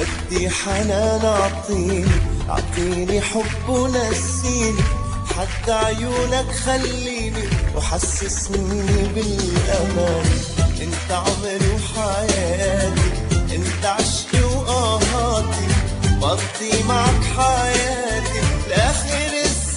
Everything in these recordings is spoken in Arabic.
بدي حنان اعطيني حب ونسيني، حتى عيونك خليني وحسسني بالامان. انت عمري وحياتي، انت عشقي وآهاتي، بقضي معك حياتي لاخر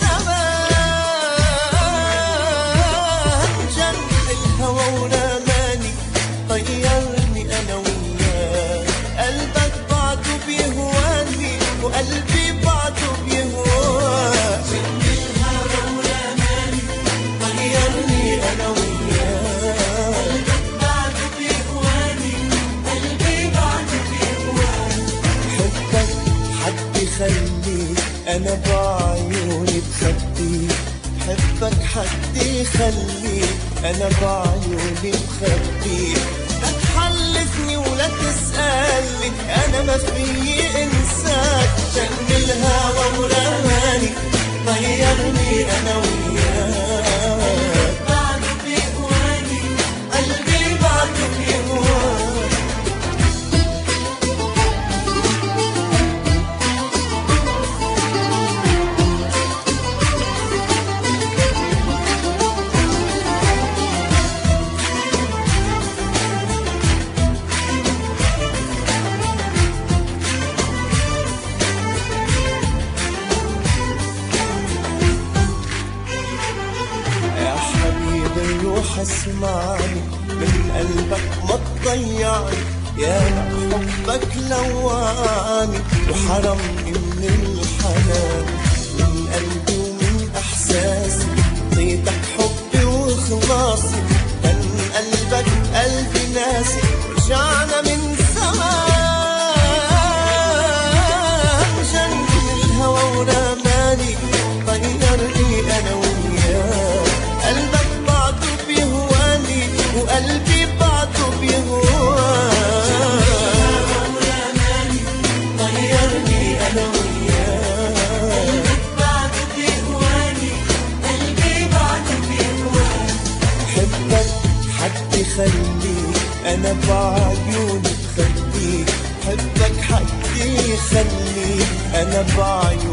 الزمان. جن الهوى ورماني، طيرني انا وياك، قلبك بعده بيهواني وقلبي بعده بيهواك. جن الهوى ورماني، طيرني انا وياك، قلبك بعده بيهواني قلبي بعده بيهواك. حبك حد يخليك انا بعيوني بخبيك، حبك حد يخليك انا بعيوني بخبيك. لا تحلفني ولا تسألني انا ما فيي انساك. جن الهوى ورماني، طيرني انا وياك، بعده بيهواني قلبي بعده بيهواك. اسمعني من قلبك ما تضيعني، يا حبك لواني وحرمني من الحنان. من قلبي ومن احساسي اعطيتك حبي وخلاصي، كان قلبك قلبي ناسي رجعنا من زمان. جن الهوى ورماني، طيرني انا وياك، قلبك وقلبي بعده بيهواك. طيرني انا وياك، بعده بيهواني قلبي بعده بيهواك. حبك حد يخليك انا بعيوني بخبيك، حبك حد يخليك انا بعيوني